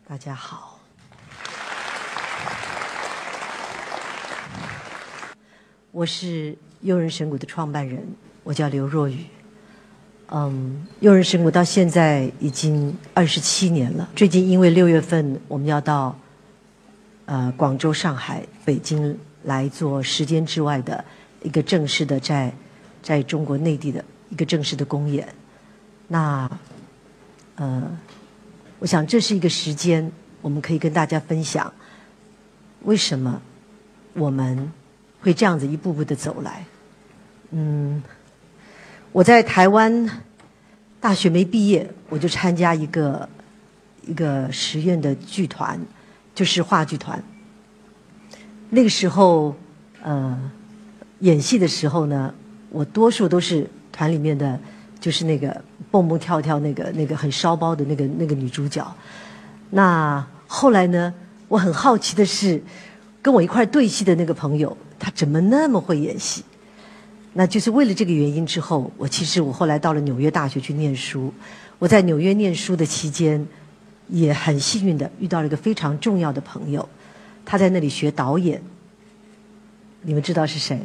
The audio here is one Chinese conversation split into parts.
大家好。我是悠人神谷的创办人，我叫刘若瑀。悠人神谷到现在已经27年了。最近因为6月份我们要到广州、上海、北京来做时间之外的一个正式的在中国内地的一个正式的公演。那我想这是一个时间，我们可以跟大家分享为什么我们会这样子一步步的走来。我在台湾大学没毕业，我就参加一个实验的剧团，就是话剧团。那个时候演戏的时候呢，我多数都是团里面的，就是那个蹦蹦跳跳那个很烧包的那个女主角。那后来呢，我很好奇的是，跟我一块对戏的那个朋友，他怎么那么会演戏？那就是为了这个原因之后，我后来到了纽约大学去念书。我在纽约念书的期间，也很幸运的遇到了一个非常重要的朋友，他在那里学导演。你们知道是谁？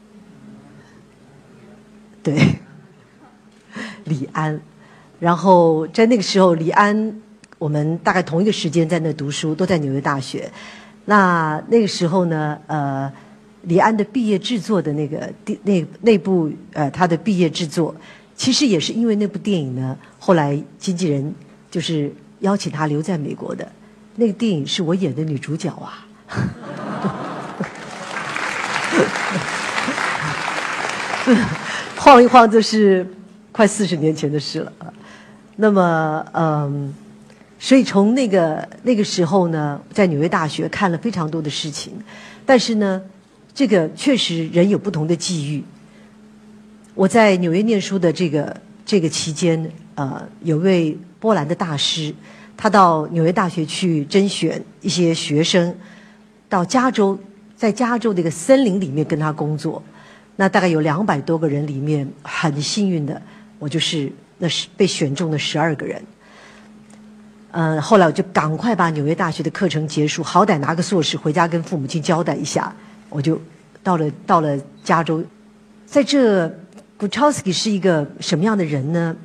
对，李安。然后在那个时候，李安我们大概同一个时间在那读书，都在纽约大学。那个时候呢，李安的毕业制作的那部他的毕业制作，其实也是因为那部电影呢，后来经纪人就是邀请他留在美国的。那个电影是我演的女主角啊。晃一晃就是快40年前的事了。那么所以从那个时候呢，在纽约大学看了非常多的事情，但是呢，这个确实人有不同的际遇。我在纽约念书的这个期间，有位波兰的大师，他到纽约大学去甄选一些学生，到加州，在加州的一个森林里面跟他工作。那大概有200多个人里面，很幸运的，我就是被选中的12个人。后来我就赶快把纽约大学的课程结束，好歹拿个硕士回家跟父母亲交代一下，我就到了加州。在这 Grotowski 是一个什么样的人呢？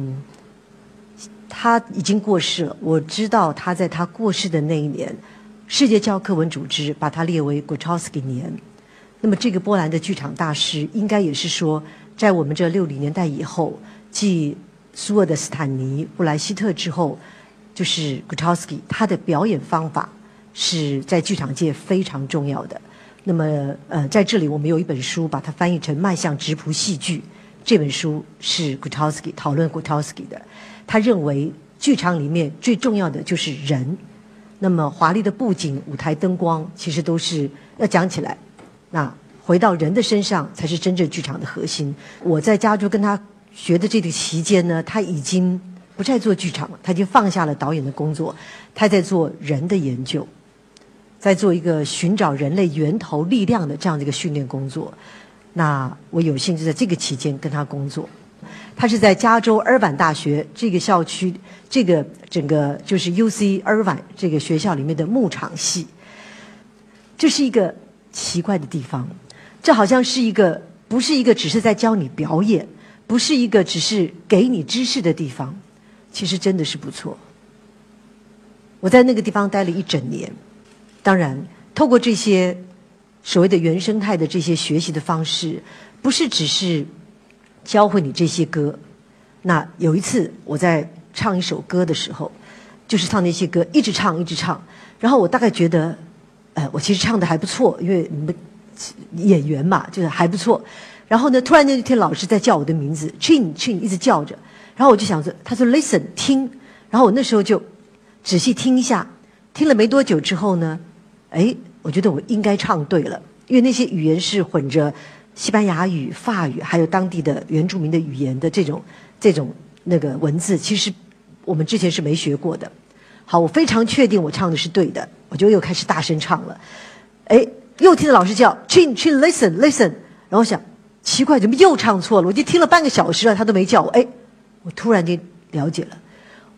他已经过世了。我知道他在他过世的那一年，世界教科文组织把他列为 Grotowski 年。那么这个波兰的剧场大师，应该也是说，在我们这60年代以后，继苏俄的斯坦尼、布莱希特之后，就是 Grotowski 他的表演方法是在剧场界非常重要的。那么在这里我们有一本书把它翻译成《迈向质朴戏剧》，这本书是 Grotowski 讨论 Grotowski 的。他认为剧场里面最重要的就是人，那么华丽的布景、舞台灯光其实都是要讲起来，那回到人的身上才是真正剧场的核心。我在加州跟他学的这个期间呢，他已经不再做剧场了，他已经放下了导演的工作，他在做人的研究，在做一个寻找人类源头力量的这样的一个训练工作。那我有幸就在这个期间跟他工作。他是在加州尔湾大学这个校区，这个整个就是 UC 尔湾这个学校里面的牧场系。这是一个奇怪的地方，这好像是不是一个只是在教你表演，不是一个只是给你知识的地方，其实真的是不错。我在那个地方待了1整年。当然透过这些所谓的原生态的这些学习的方式，不是只是教会你这些歌。那有一次我在唱一首歌的时候，就是唱那些歌，一直唱，然后我大概觉得我其实唱的还不错，因为你们演员嘛，就是还不错。然后呢，突然那天老师在叫我的名字 Chin Chin 一直叫着，然后我就想着，他说 Listen 听，然后我那时候就仔细听一下，听了没多久之后呢，我觉得我应该唱对了，因为那些语言是混着西班牙语、法语，还有当地的原住民的语言的这种那个文字，其实我们之前是没学过的。好，我非常确定我唱的是对的，我就又开始大声唱了。又听到老师叫 Chin Chin Listen Listen， 然后我想奇怪，怎么又唱错了？我就听了半个小时了，他都没叫我。我突然间了解了，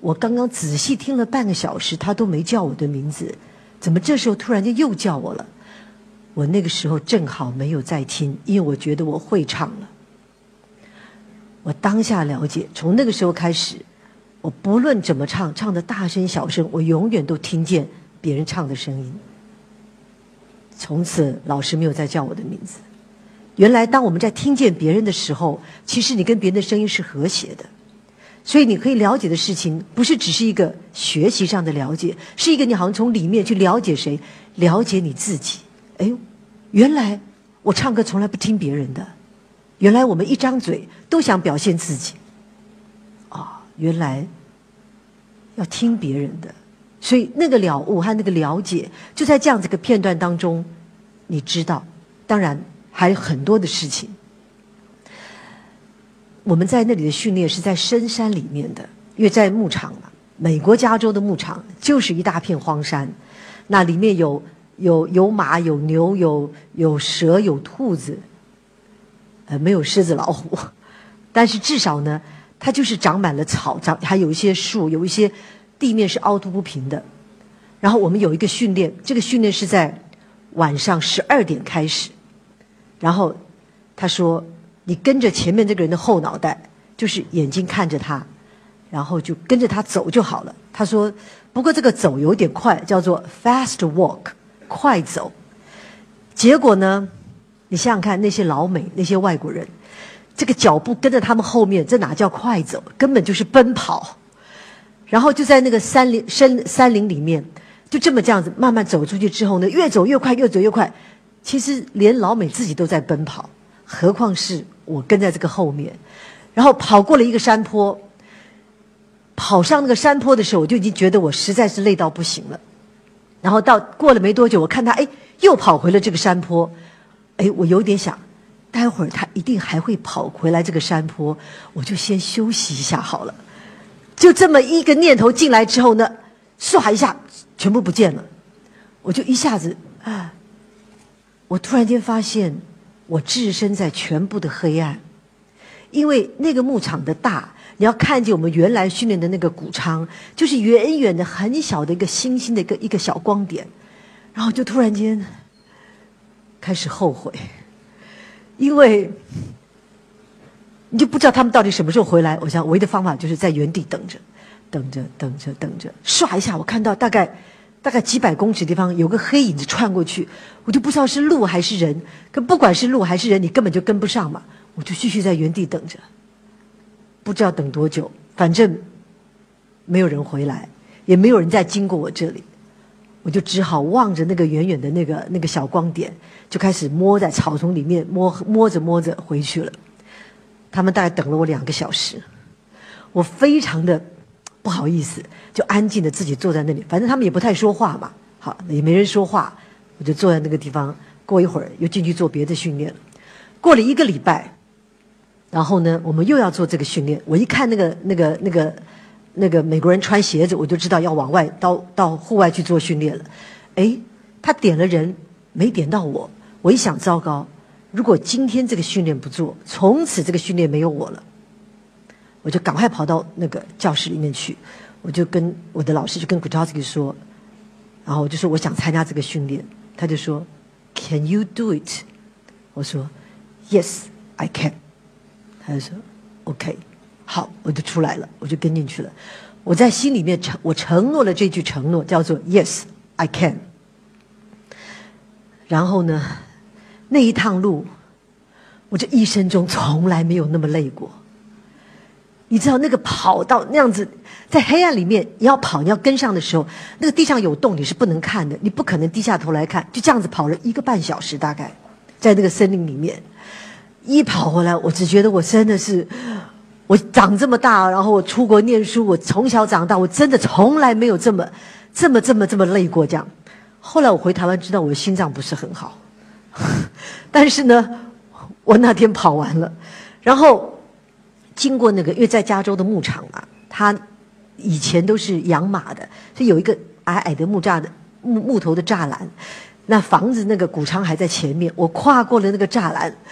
我刚刚仔细听了半个小时，他都没叫我的名字，怎么这时候突然间又叫我了？我那个时候正好没有在听，因为我觉得我会唱了。我当下了解，从那个时候开始，我不论怎么唱，唱的大声小声，我永远都听见别人唱的声音。从此老师没有再叫我的名字。原来当我们在听见别人的时候，其实你跟别人的声音是和谐的。所以你可以了解的事情，不是只是一个学习上的了解，是一个你好像从里面去了解谁，了解你自己。哎，原来我唱歌从来不听别人的，原来我们一张嘴都想表现自己。原来要听别人的。所以那个了悟和那个了解，就在这样子一个片段当中，你知道。当然还有很多的事情。我们在那里的训练是在深山里面的，因为在牧场嘛，美国加州的牧场就是一大片荒山，那里面有马有牛有蛇有兔子，没有狮子老虎，但是至少呢，它就是长满了草，还有一些树，有一些地面是凹凸不平的。然后我们有一个训练，这个训练是在晚上12点开始，然后他说你跟着前面这个人的后脑袋，就是眼睛看着他，然后就跟着他走就好了。他说不过这个走有点快，叫做 fast walk， 快走。结果呢，你想想看，那些老美那些外国人，这个脚步跟着他们后面，这哪叫快走，根本就是奔跑。然后就在那个山林里面，就这样子慢慢走出去之后呢，越走越快，越走越快。其实连老美自己都在奔跑，何况是我跟在这个后面。然后跑过了一个山坡，跑上那个山坡的时候，我就已经觉得我实在是累到不行了。然后过了没多久，我看他又跑回了这个山坡，我有点想，待会儿他一定还会跑回来这个山坡，我就先休息一下好了。就这么一个念头进来之后呢，唰一下全部不见了。我就一下子我突然间发现我置身在全部的黑暗。因为那个牧场的大，你要看见我们原来训练的那个谷仓，就是远远的很小的一个星星的一个小光点。然后就突然间开始后悔，因为你就不知道他们到底什么时候回来。我想唯一的方法就是在原地等着，唰一下我看到大概几百公尺的地方有个黑影子窜过去，我就不知道是鹿还是人，可不管是鹿还是人，你根本就跟不上嘛。我就继续在原地等着，不知道等多久，反正没有人回来，也没有人再经过我这里。我就只好望着那个远远的那个小光点，就开始摸在草丛里面摸着回去了。他们大概等了我2个小时，我非常的不好意思，就安静的自己坐在那里。反正他们也不太说话嘛，好，也没人说话，我就坐在那个地方。过一会儿又进去做别的训练了。过了1个礼拜，然后呢，我们又要做这个训练。我一看那个美国人穿鞋子，我就知道要往外到户外去做训练了。他点了人，没点到我。我一想，糟糕，如果今天这个训练不做，从此这个训练没有我了。我就赶快跑到那个教室里面去，我就跟我的老师就跟 Gutowski 说，然后我就说我想参加这个训练。他就说 Can you do it？ 我说 Yes I can。 他就说 OK， 好，我就出来了，我就跟进去了。我在心里面我承诺了这句承诺，叫做 Yes I can。 然后呢，那一趟路我这一生中从来没有那么累过。你知道那个跑到那样子在黑暗里面，你要跑，你要跟上的时候，那个地上有洞你是不能看的，你不可能低下头来看。就这样子跑了1个半小时，大概在那个森林里面。一跑回来，我只觉得我真的是，我长这么大，然后我出国念书，我从小长大，我真的从来没有这么累过这样。后来我回台湾，知道我的心脏不是很好，但是呢，我那天跑完了，然后经过那个，因为在加州的牧场嘛，它以前都是养马的，所以有一个矮矮的木头的栅栏，那房子那个谷仓还在前面，我跨过了那个栅栏，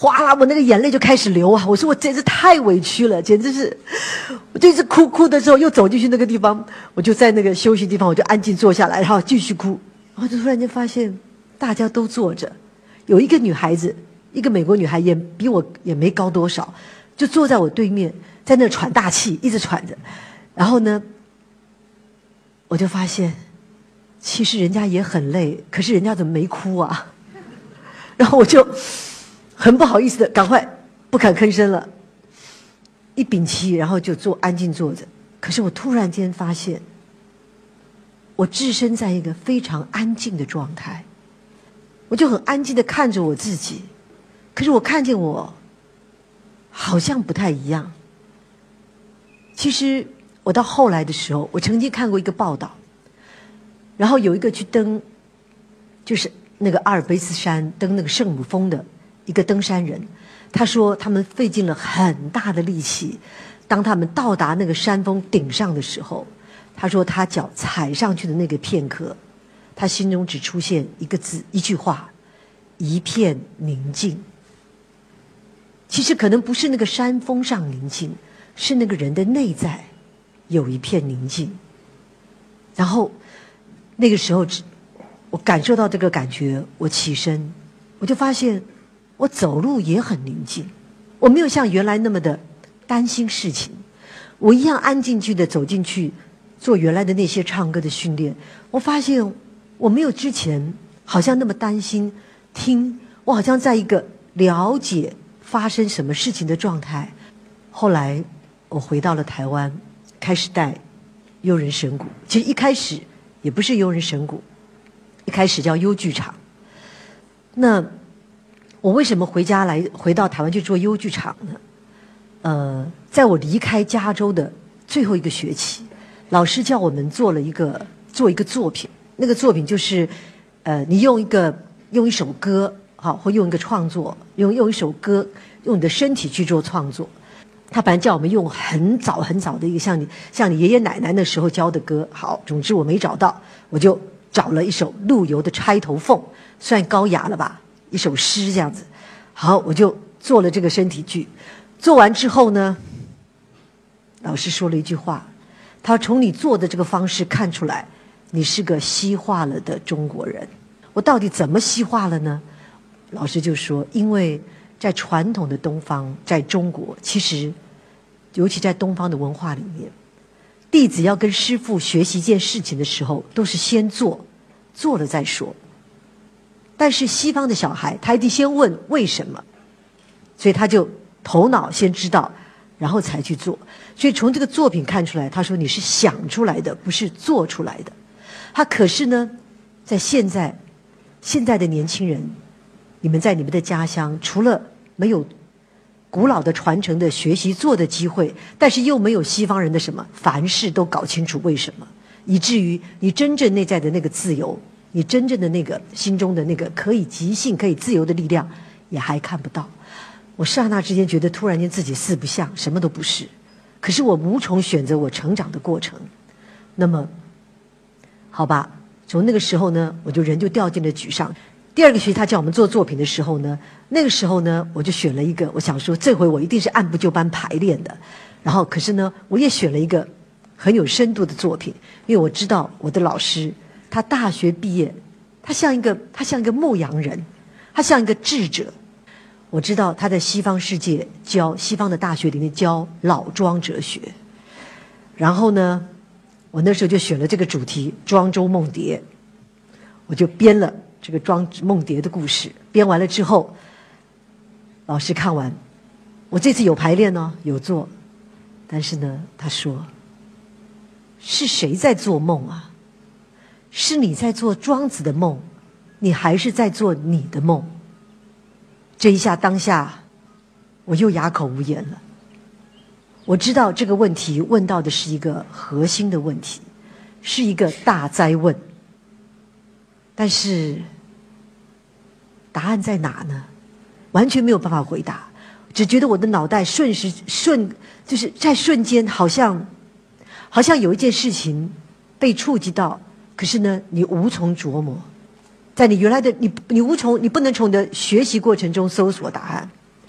哗啦，我那个眼泪就开始流啊！我说我简直太委屈了，简直是，我就一直哭的时候，又走进去那个地方，我就在那个休息地方，我就安静坐下来，然后继续哭。然后就突然间发现，大家都坐着，有一个女孩子，一个美国女孩，也比我也没高多少，就坐在我对面，在那喘大气，一直喘着。然后呢，我就发现，其实人家也很累，可是人家怎么没哭啊？然后我就很不好意思的，赶快不敢吭声了，一屏气，然后就安静坐着。可是我突然间发现，我置身在一个非常安静的状态，我就很安静的看着我自己，可是我看见我好像不太一样。其实我到后来的时候，我曾经看过一个报道，然后有一个去登，就是那个阿尔卑斯山登那个圣母峰的一个登山人，他说他们费尽了很大的力气，当他们到达那个山峰顶上的时候，他说他脚踩上去的那个片刻，他心中只出现一个字，一句话，一片宁静。其实可能不是那个山峰上宁静，是那个人的内在有一片宁静。然后那个时候我感受到这个感觉，我起身，我就发现我走路也很宁静，我没有像原来那么的担心事情，我一样安静地走进去做原来的那些唱歌的训练。我发现我没有之前好像那么担心，我好像在一个了解发生什么事情的状态。后来我回到了台湾，开始带优人神鼓。其实一开始也不是优人神鼓，一开始叫优剧场。那我为什么回到台湾去做优剧场呢？在我离开加州的最后一个学期，老师叫我们做一个作品。那个作品就是，你用一首歌，好，或用一个创作，用一首歌，用你的身体去做创作。他本来叫我们用很早很早的一个像你爷爷奶奶那时候教的歌。好，总之我没找到，我就找了一首陆游的《钗头凤》，算高雅了吧，一首诗这样子。好，我就做了这个身体剧。做完之后呢，老师说了一句话，他从你做的这个方式看出来，你是个西化了的中国人。我到底怎么西化了呢？老师就说，因为在传统的东方，在中国，其实尤其在东方的文化里面，弟子要跟师父学习一件事情的时候，都是先做了再说。但是西方的小孩，他一定先问为什么，所以他就头脑先知道，然后才去做。所以从这个作品看出来，他说你是想出来的，不是做出来的。他可是呢，在现在的年轻人，你们在你们的家乡，除了没有古老的传承的学习做的机会，但是又没有西方人的什么凡事都搞清楚为什么，以至于你真正内在的那个自由，你真正的那个心中的那个可以即兴可以自由的力量也还看不到。我刹那之间觉得突然间自己四不像，什么都不是，可是我无从选择我成长的过程。那么好吧，从那个时候呢，我人就掉进了沮丧。第二个学期他叫我们做作品的时候呢，那个时候呢，我就选了一个，我想说这回我一定是按部就班排练的。然后可是呢，我也选了一个很有深度的作品，因为我知道我的老师，他大学毕业，他像一个牧羊人，他像一个智者。我知道他在西方世界西方的大学里面教老庄哲学。然后呢，我那时候就选了这个主题《庄周梦蝶》，我就编了这个庄梦蝶的故事。编完了之后，老师看完，我这次有排练呢，有做，但是呢，他说：“是谁在做梦啊？是你在做庄子的梦，你还是在做你的梦？”这一下当下，我又哑口无言了。我知道这个问题问到的是一个核心的问题，是一个大哉问。但是答案在哪呢？完全没有办法回答，只觉得我的脑袋就是在瞬间好像有一件事情被触及到，可是呢，你无从琢磨，在你原来的你不能从你的学习过程中搜索答案。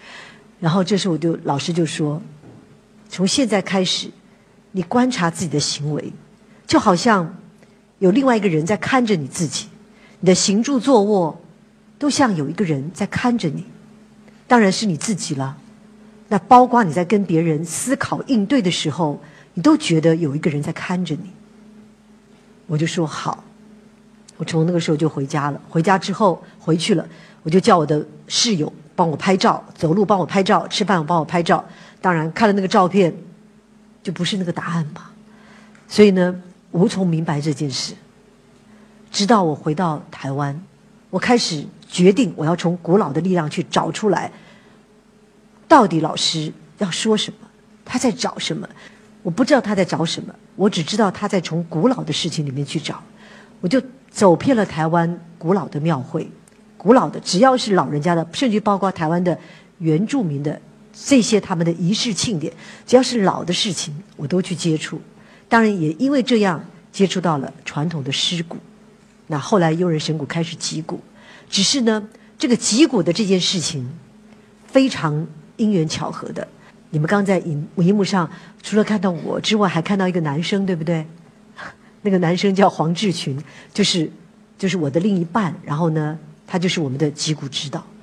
然后这时候老师就说，从现在开始，你观察自己的行为，就好像有另外一个人在看着你自己，你的行住坐卧都像有一个人在看着你，当然是你自己了。那包括你在跟别人思考应对的时候，你都觉得有一个人在看着你。我就说好，我从那个时候就回家了。回家之后回去了，我就叫我的室友帮我拍照，走路帮我拍照，吃饭帮我拍照。当然看了那个照片，就不是那个答案吧。所以呢，无从明白这件事。直到我回到台湾，我开始决定我要从古老的力量去找出来，到底老师要说什么，他在找什么。我不知道他在找什么，我只知道他在从古老的事情里面去找。我就走遍了台湾古老的庙会，古老的只要是老人家的，甚至包括台湾的原住民的这些他们的仪式庆典，只要是老的事情我都去接触。当然也因为这样接触到了传统的尸骨。那后来悠人神鼓开始击鼓，只是呢这个击鼓的这件事情非常因缘巧合的。你们刚在荧幕上除了看到我之外，还看到一个男生，对不对？那个男生叫黄志群，就是我的另一半。然后呢，他就是我们的击鼓指导。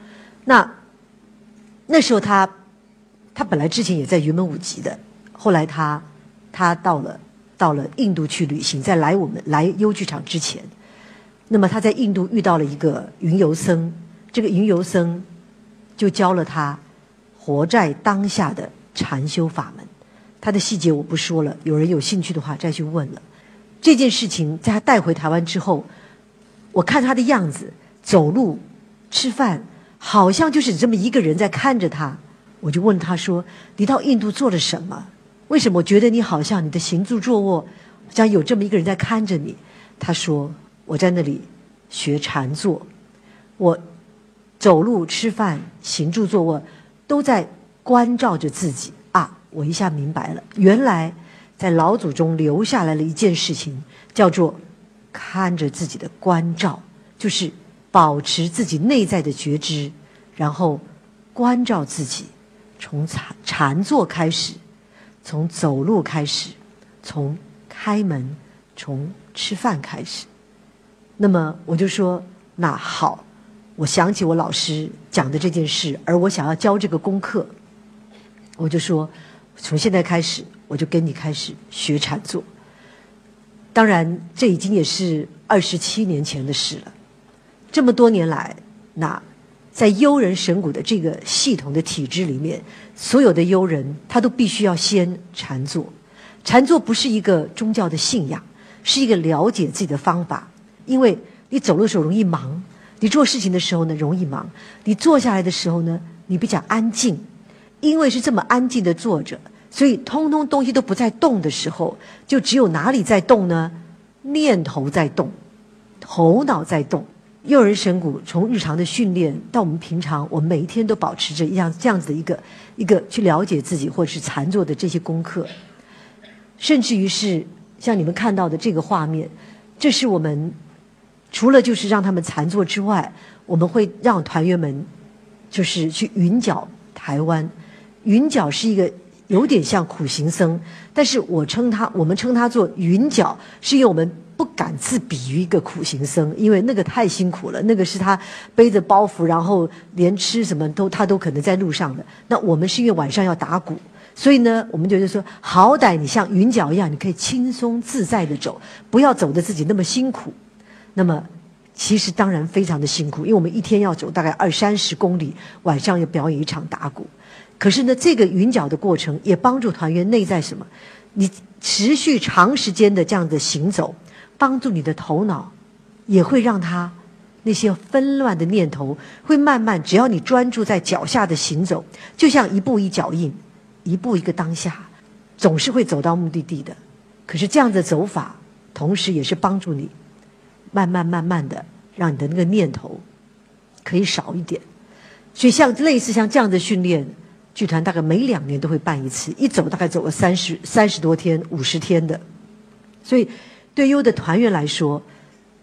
那时候他本来之前也在云门舞集的，后来他到了印度去旅行，在来优剧场之前，那么他在印度遇到了一个云游僧，这个云游僧就教了他活在当下的禅修法门。他的细节我不说了，有人有兴趣的话再去问了。这件事情在他带回台湾之后，我看他的样子，走路吃饭好像就是这么一个人在看着他。我就问他说，你到印度做了什么？为什么我觉得你好像你的行住坐卧好像有这么一个人在看着你？他说，我在那里学禅坐，我走路吃饭行住坐卧都在关照着自己啊。我一下明白了，原来在老祖宗留下来了一件事情，叫做看着自己的关照，就是保持自己内在的觉知，然后关照自己，从禅坐开始，从走路开始，从开门，从吃饭开始。那么我就说，那好，我想起我老师讲的这件事，而我想要教这个功课，我就说从现在开始我就跟你开始学禅坐。当然这已经也是27年前的事了。这么多年来，那在悠人神鼓的这个系统的体制里面，所有的悠人他都必须要先禅坐。禅坐不是一个宗教的信仰，是一个了解自己的方法。因为你走路的时候容易忙，你做事情的时候呢容易忙，你坐下来的时候呢你比较安静。因为是这么安静的坐着，所以通通东西都不在动的时候，就只有哪里在动呢？念头在动，头脑在动。幼儿神鼓从日常的训练到我们平常，我们每一天都保持着这样子的一个去了解自己或者是禅坐的这些功课。甚至于是像你们看到的这个画面，这是我们除了就是让他们禅坐之外，我们会让团员们就是去云脚台湾。云脚是一个有点像苦行僧，但是我们称他做云脚，是因为我们不敢自比于一个苦行僧，因为那个太辛苦了，那个是他背着包袱，然后连吃什么他都可能在路上的。那我们是因为晚上要打鼓，所以呢我们就是说，好歹你像云脚一样，你可以轻松自在的走，不要走得自己那么辛苦。那么其实当然非常的辛苦，因为我们一天要走大概20-30公里，晚上要表演一场打鼓。可是呢这个云脚的过程也帮助团员内在什么，你持续长时间的这样的行走，帮助你的头脑，也会让他那些纷乱的念头会慢慢，只要你专注在脚下的行走，就像一步一脚印，一步一个当下，总是会走到目的地的。可是这样的走法同时也是帮助你慢慢的让你的那个念头可以少一点。所以类似像这样的训练，剧团大概每2年都会办一次，一走大概走了30多天50天的。所以对优的团员来说，比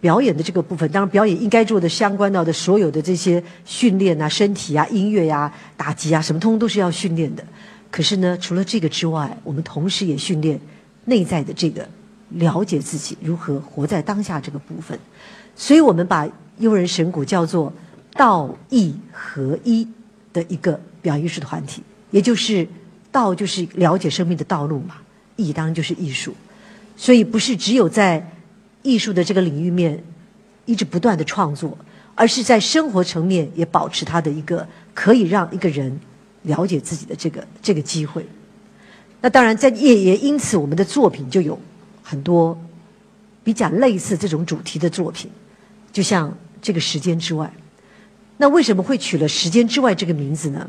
表演的这个部分，当然表演应该做的相关到的所有的这些训练啊、身体啊、音乐啊、打击啊，什么通通都是要训练的。可是呢，除了这个之外，我们同时也训练内在的这个了解自己如何活在当下这个部分。所以我们把悠人神谷叫做道义合一的一个表演艺术团体，也就是道就是了解生命的道路嘛，义当然就是艺术。所以不是只有在艺术的这个领域面一直不断的创作，而是在生活层面也保持它的一个可以让一个人了解自己的这个机会。那当然也因此我们的作品就有很多比较类似这种主题的作品，就像这个时间之外。那为什么会取了时间之外这个名字呢？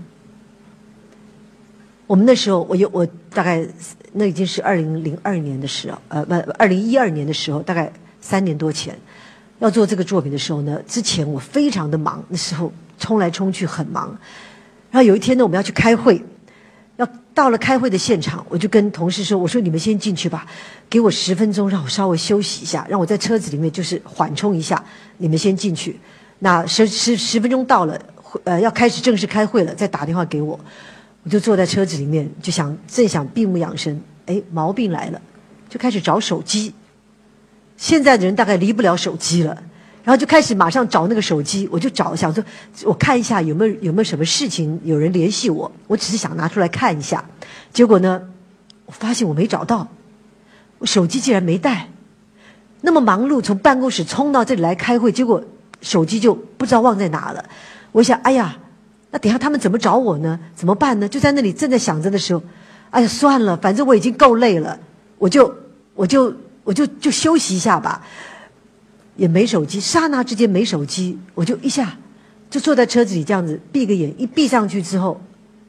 我们那时候我大概那已经是2002年的时候，2012年的时候，大概3年多前要做这个作品的时候呢，之前我非常的忙，那时候冲来冲去很忙。然后有一天呢，我们要去开会，到了开会的现场，我就跟同事说，我说你们先进去吧，给我10分钟让我稍微休息一下，让我在车子里面就是缓冲一下，你们先进去。那10分钟到了，要开始正式开会了，再打电话给我。我就坐在车子里面，就正想闭目养神，毛病来了，就开始找手机。现在的人大概离不了手机了，然后就开始马上找那个手机，我就想说，我看一下有没有什么事情有人联系我，我只是想拿出来看一下。结果呢，我发现我没找到，我手机竟然没带。那么忙碌，从办公室冲到这里来开会，结果手机就不知道忘在哪了。我想，哎呀，那等一下他们怎么找我呢？怎么办呢？就在那里正在想着的时候，哎呀，算了，反正我已经够累了，我就休息一下吧。也没手机，刹那之间没手机，我就一下就坐在车子里这样子闭个眼，一闭上去之后，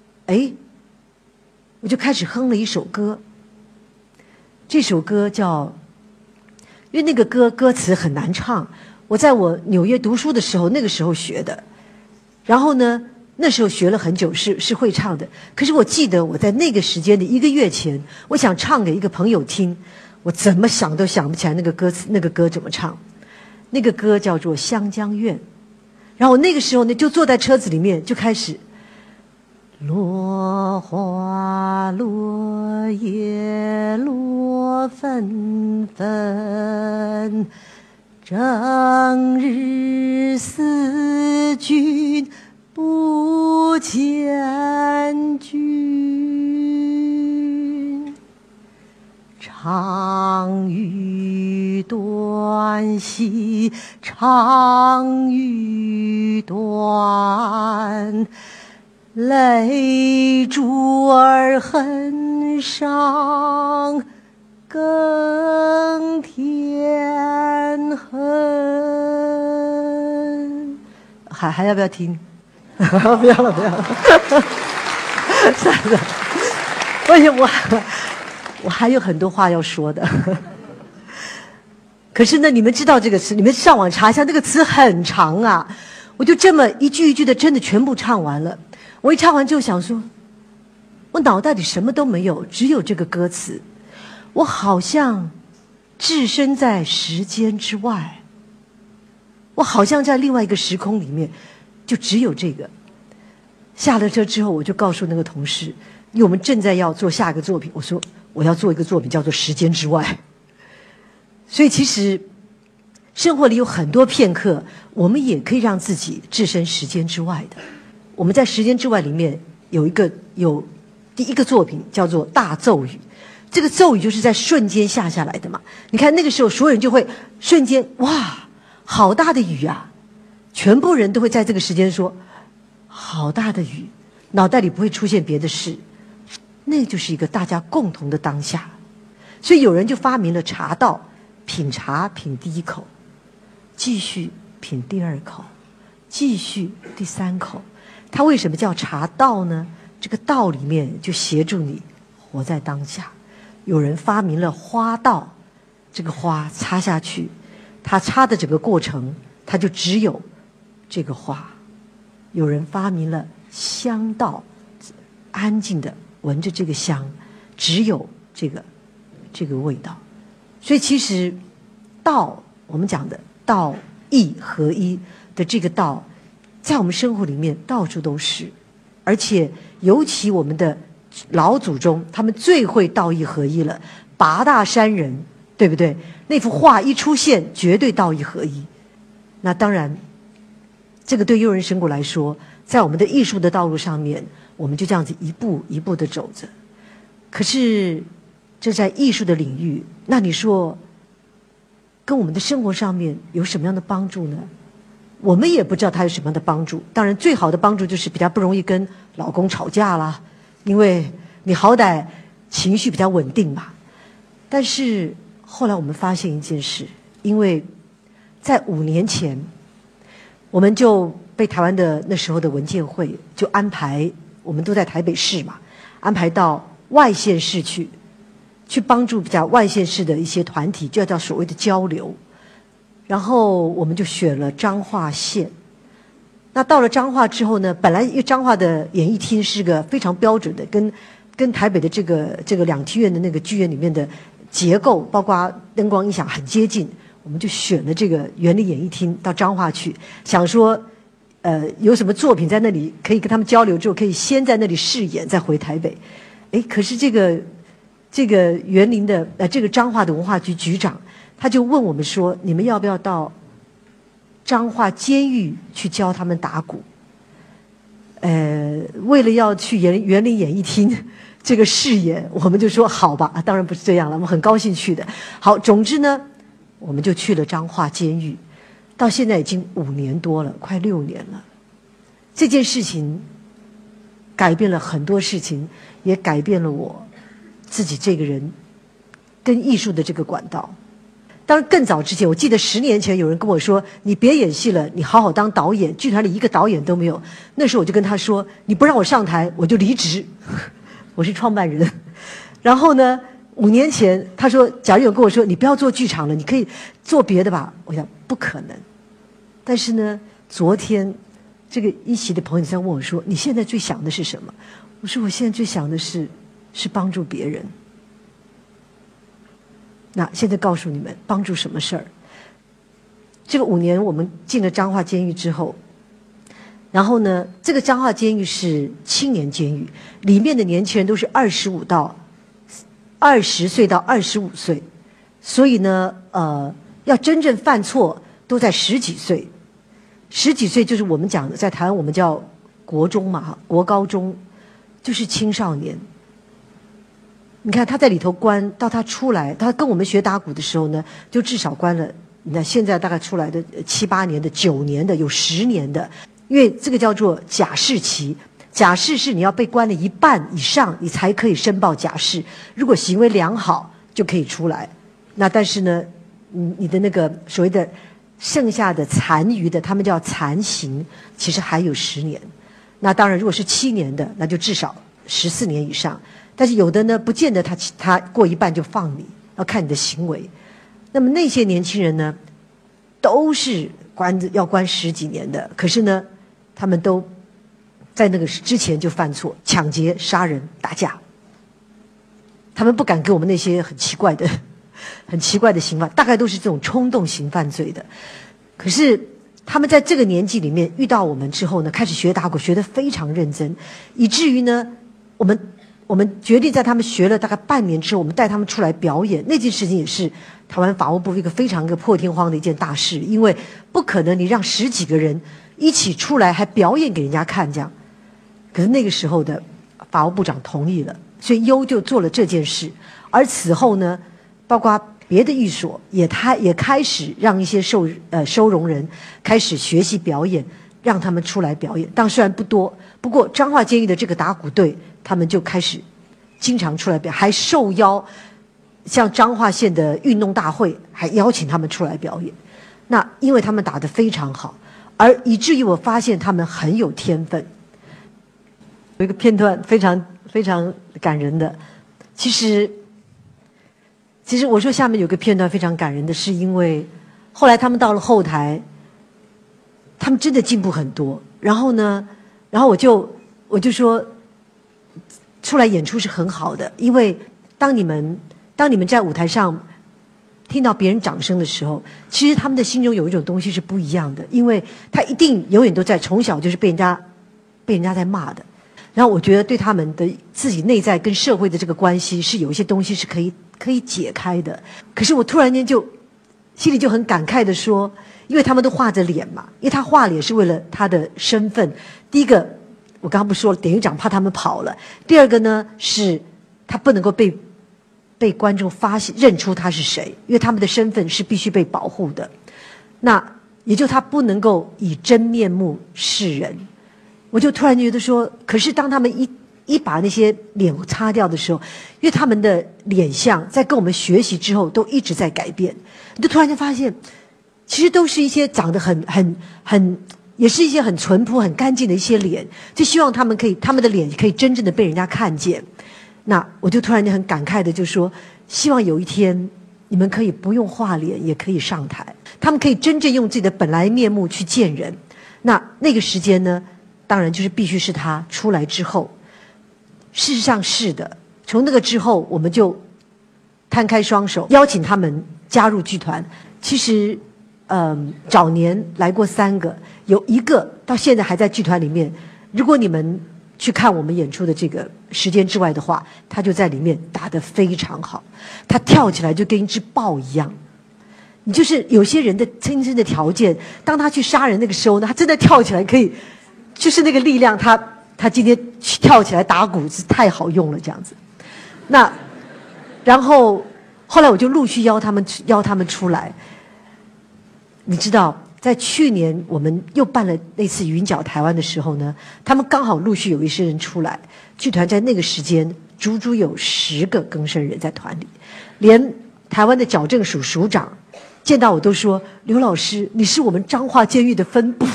我就开始哼了一首歌。这首歌叫，因为那个歌词很难唱，我在我纽约读书的时候那个时候学的，然后呢那时候学了很久，是会唱的。可是我记得我在那个时间的1个月前，我想唱给一个朋友听，我怎么想都想不起来那个歌词，那个歌怎么唱。那个歌叫做《湘江怨》，然后我那个时候呢就坐在车子里面就开始，落花落叶落纷纷，正日思君不见君，长吁短兮长吁短，泪珠儿痕上更添恨。还要不要听？不要了，不要了。算了，我还有很多话要说的。可是呢，你们知道这个词，你们上网查一下，那个词很长啊。我就这么一句一句的，真的全部唱完了。我一唱完就想说，我脑袋里什么都没有，只有这个歌词。我好像置身在时间之外，我好像在另外一个时空里面，就只有这个。下了车之后，我就告诉那个同事，因为我们正在要做下一个作品，我说我要做一个作品叫做《时间之外》。所以其实生活里有很多片刻，我们也可以让自己置身时间之外的。我们在时间之外里面有第一个作品叫做大骤雨，这个骤雨就是在瞬间下来的嘛。你看那个时候所有人就会瞬间，哇，好大的雨啊，全部人都会在这个时间说好大的雨，脑袋里不会出现别的事，那就是一个大家共同的当下。所以有人就发明了茶道，品茶品第1口，继续品第2口，继续第3口。它为什么叫茶道呢？这个道里面就协助你活在当下。有人发明了花道，这个花插下去，它插的整个过程它就只有这个花。有人发明了香道，安静的闻着这个香，只有这个味道。所以其实道我们讲的道义合一的这个道，在我们生活里面到处都是，而且尤其我们的老祖宗，他们最会道义合一了，八大山人，对不对？那幅画一出现，绝对道义合一。那当然，这个对悠人神谷来说，在我们的艺术的道路上面，我们就这样子一步一步的走着。可是，这在艺术的领域，那你说，跟我们的生活上面有什么样的帮助呢？我们也不知道它有什么样的帮助。当然，最好的帮助就是比较不容易跟老公吵架啦，因为你好歹情绪比较稳定嘛。但是后来我们发现一件事，因为在5年前，我们就被台湾的那时候的文建会就安排，我们都在台北市嘛，安排到外县市去帮助比较外县市的一些团体，就要叫所谓的交流。然后我们就选了彰化县。那到了彰化之后呢，本来因为彰化的演艺厅是个非常标准的，跟台北的这个两厅院的那个剧院里面的结构，包括灯光音响很接近，我们就选了这个园林演艺厅到彰化去，想说有什么作品在那里可以跟他们交流之后，可以先在那里试演，再回台北。可是这个园林的这个彰化的文化局局长，他就问我们说，你们要不要到彰化监狱去教他们打鼓？为了要去园林演艺厅这个试演，我们就说好吧，当然不是这样了，我们很高兴去的。好，总之呢，我们就去了彰化监狱，到现在已经5年多了，快6年了。这件事情改变了很多事情，也改变了我自己这个人跟艺术的这个管道。当然更早之前，我记得10年前有人跟我说，你别演戏了，你好好当导演，剧团里一个导演都没有。那时候我就跟他说，你不让我上台我就离职。我是创办人。然后呢5年前他说，假如有人跟我说你不要做剧场了，你可以做别的吧，我想不可能。但是呢，昨天这个一席的朋友在问我说，你现在最想的是什么？我说我现在最想的是帮助别人。那现在告诉你们，帮助什么事儿？这个5年我们进了彰化监狱之后，然后呢，这个彰化监狱是青年监狱，里面的年轻人都是20岁到25岁，所以呢，要真正犯错都在10几岁，10几岁就是我们讲的，在台湾我们叫国中嘛，国高中，就是青少年。你看他在里头关，到他出来，他跟我们学打鼓的时候呢，就至少关了。你看现在大概出来的7、8年的、9年的，有10年的，因为这个叫做假释期。假释是你要被关了1半以上，你才可以申报假释。如果行为良好，就可以出来。那但是呢，你的那个所谓的剩下的残余的，他们叫残刑，其实还有10年。那当然，如果是7年的，那就至少14年以上。但是有的呢，不见得他过1半就放你，要看你的行为。那么那些年轻人呢，都是要关10几年的，可是呢，他们都在那个之前就犯错，抢劫、杀人、打架。他们不敢给我们那些很奇怪的刑犯，大概都是这种冲动型犯罪的。可是他们在这个年纪里面遇到我们之后呢，开始学打鼓，学得非常认真，以至于呢，我们决定在他们学了大概半年之后，我们带他们出来表演。那件事情也是台湾法务部一个非常破天荒的一件大事，因为不可能你让10几个人一起出来还表演给人家看这样。可是那个时候的法务部长同意了，所以优就做了这件事。而此后呢，包括别的寓所也开始让一些收容人开始学习表演，让他们出来表演。当然虽然不多，不过彰化监狱的这个打鼓队，他们就开始经常出来表演，还受邀像彰化县的运动大会还邀请他们出来表演。那因为他们打得非常好，而以至于我发现他们很有天分。有一个片段非常非常感人的，其实我说下面有个片段非常感人的，是因为后来他们到了后台，他们真的进步很多。然后我就说，出来演出是很好的，因为当你们在舞台上听到别人掌声的时候，其实他们的心中有一种东西是不一样的，因为他一定永远都在从小就是被人家在骂的。然后我觉得对他们的自己内在跟社会的这个关系是有一些东西是可以解开的。可是我突然间就心里就很感慨的说，因为他们都画着脸嘛，因为他画脸是为了他的身份。第一个，我刚刚不说了，典狱长怕他们跑了；第二个呢，是他不能够被观众认出他是谁，因为他们的身份是必须被保护的。那也就他不能够以真面目示人。我就突然觉得说，可是当他们一把那些脸擦掉的时候，因为他们的脸相在跟我们学习之后都一直在改变，你就突然间发现，其实都是一些长得也是一些很淳朴、很干净的一些脸，就希望他们的脸可以真正的被人家看见。那我就突然间很感慨的就说，希望有一天你们可以不用画脸也可以上台，他们可以真正用自己的本来面目去见人。那个时间呢，当然就是必须是他出来之后。事实上是的，从那个之后我们就摊开双手邀请他们加入剧团。其实早年来过3个，有一个到现在还在剧团里面。如果你们去看我们演出的这个时间之外的话，他就在里面打得非常好，他跳起来就跟一只豹一样。你就是有些人的天生的条件，当他去杀人那个时候呢，他真的跳起来可以，就是那个力量，他今天跳起来打鼓是太好用了这样子。那然后后来我就陆续邀他们出来。你知道在去年我们又办了那次云脚台湾的时候呢，他们刚好陆续有一些人出来，剧团在那个时间足足有10个更生人在团里，连台湾的矫正署署长见到我都说，刘老师你是我们彰化监狱的分部。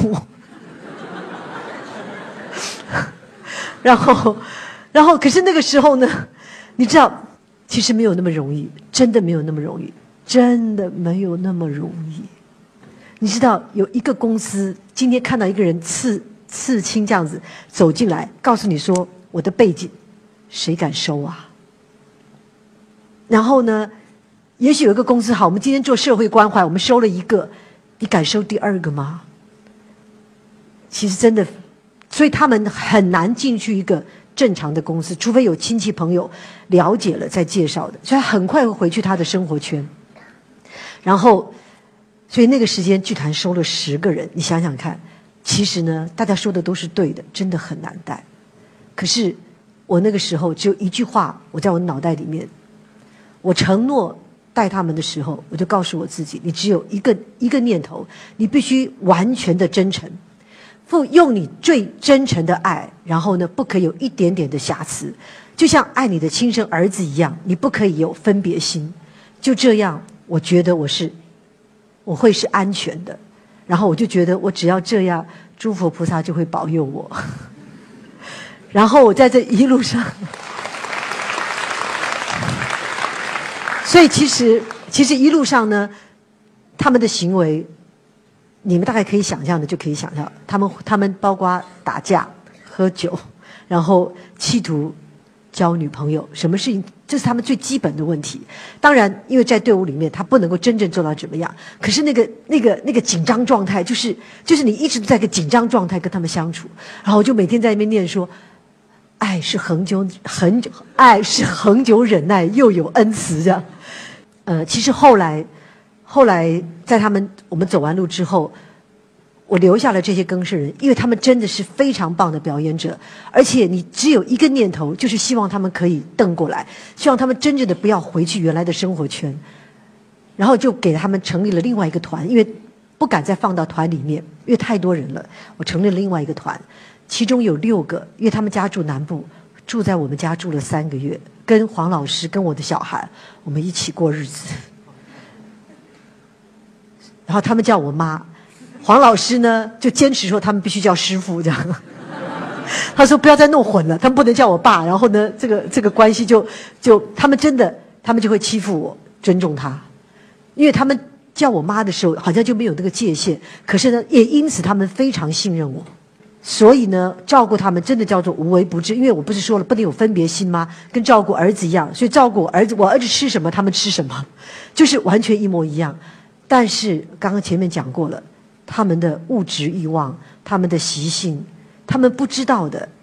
然后可是那个时候呢，你知道其实没有那么容易，真的没有那么容易，真的没有那么容易。你知道有一个公司今天看到一个人刺青这样子走进来，告诉你说我的背景谁敢收啊？然后呢，也许有一个公司好，我们今天做社会关怀，我们收了1个，你敢收第2个吗？其实真的，所以他们很难进去一个正常的公司，除非有亲戚朋友了解了再介绍的，所以他很快会回去他的生活圈。然后所以那个时间剧团收了10个人，你想想看，其实呢大家说的都是对的，真的很难带。可是我那个时候只有一句话，我在我脑袋里面，我承诺带他们的时候，我就告诉我自己，你只有一个念头，你必须完全的真诚，用你最真诚的爱，然后呢不可以有一点点的瑕疵，就像爱你的亲生儿子一样，你不可以有分别心。就这样，我觉得我会是安全的，然后我就觉得我只要这样，诸佛菩萨就会保佑我。然后我在这一路上，所以其实一路上呢，他们的行为，你们大概可以想象的就可以想象，他们包括打架、喝酒，然后企图交女朋友，什么事情，这是他们最基本的问题。当然因为在队伍里面他不能够真正做到怎么样，可是那个紧张状态，就是你一直在个紧张状态跟他们相处。然后我就每天在那边念说，爱是恒久忍耐，又有恩慈这样。其实后来在我们走完路之后，我留下了这些更生人，因为他们真的是非常棒的表演者，而且你只有一个念头，就是希望他们可以瞪过来，希望他们真正的不要回去原来的生活圈。然后就给他们成立了另外一个团，因为不敢再放到团里面，因为太多人了，我成立了另外一个团，其中有6个，因为他们家住南部，住在我们家住了3个月，跟黄老师跟我的小孩我们一起过日子。然后他们叫我妈，黄老师呢就坚持说他们必须叫师父这样。他说不要再弄混了，他们不能叫我爸。然后呢这个关系就他们就会欺负我，尊重他，因为他们叫我妈的时候好像就没有那个界限，可是呢也因此他们非常信任我。 所以呢，照顾他们真的叫做无微不至，因为我不是说了不能有分别心吗？跟照顾儿子一样，所以照顾我儿子吃什么，他们吃什么，就是完全一模一样。但是刚刚前面讲过了，他们的物质欲望，他们的习性，他们不知道的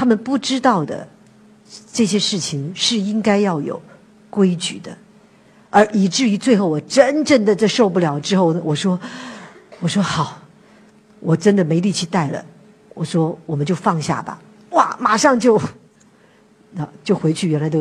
这些事情是应该要有规矩的，而以至于最后我真正的这受不了之后，我说好，我真的没力气带了。我说我们就放下吧，哇，马上就回去原来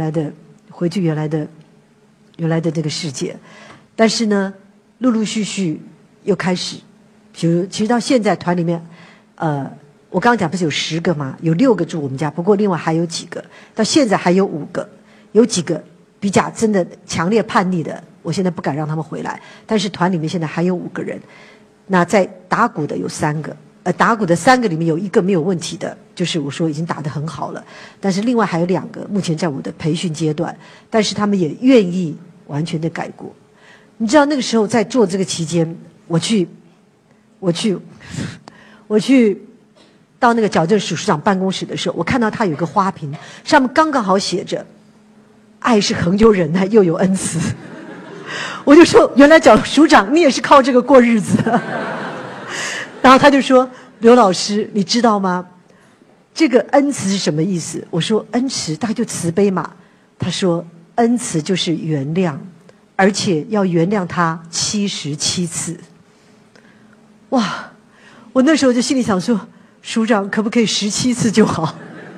的这个世界。但是呢，陆陆续续又开始，其实到现在团里面，我刚刚讲不是有10个吗？有6个住我们家，不过另外还有几个，到现在还有5个，有几个比较真的强烈叛逆的，我现在不敢让他们回来。但是团里面现在还有5个人，那在打鼓的有3个。打鼓的3个里面有1个没有问题的，就是我说已经打得很好了。但是另外还有2个目前在我的培训阶段，但是他们也愿意完全的改过。你知道那个时候在做这个期间，我去到那个矫正署署长办公室的时候，我看到他有个花瓶，上面刚刚好写着“爱是恒久忍耐，又有恩慈”。我就说，原来署长你也是靠这个过日子。然后他就说：“刘老师，你知道吗？这个恩慈是什么意思？”我说：“恩慈大概就慈悲嘛。”他说：“恩慈就是原谅，而且要原谅他77次。”哇！我那时候就心里想说，署长可不可以17次就好？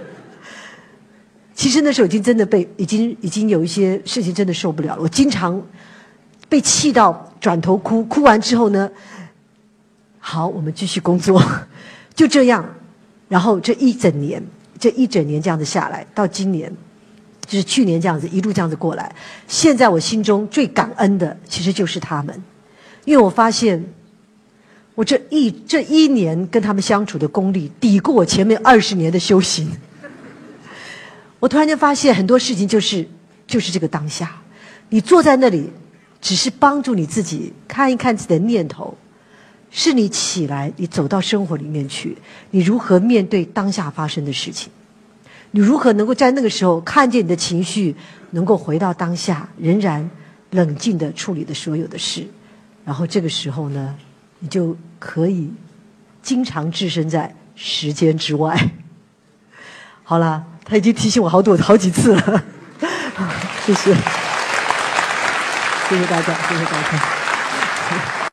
其实那时候已经真的已经有一些事情真的受不了了。我经常被气到转头哭，哭完之后呢，好，我们继续工作，就这样。然后这一整年这样子下来，到今年，就是去年这样子一路这样子过来。现在我心中最感恩的，其实就是他们，因为我发现，我这一年跟他们相处的功力，抵过我前面20年的修行。我突然间发现很多事情就是这个当下，你坐在那里，只是帮助你自己看一看自己的念头。是你起来，你走到生活里面去，你如何面对当下发生的事情？你如何能够在那个时候看见你的情绪，能够回到当下，仍然冷静地处理的所有的事？然后这个时候呢，你就可以经常置身在时间之外。好了，他已经提醒我好几次了，谢谢，谢谢大家，谢谢大家。